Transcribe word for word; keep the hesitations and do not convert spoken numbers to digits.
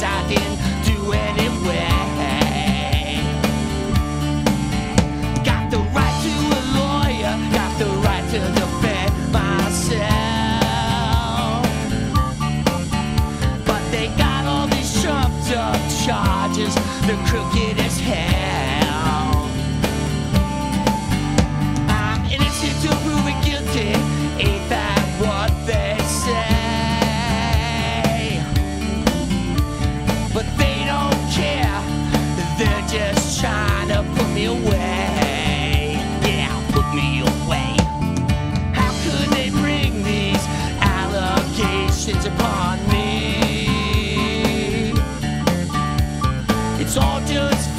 'cause I didn't do anyway. Got the right to a lawyer, got the right to defend myself, but they got all these trumped up charges, the crooked as hell. I'm innocent to prove it guilty, ain't that what they say? But they don't care, they're just trying to put me away. Yeah, put me away. How could they bring these allegations upon me? It's all just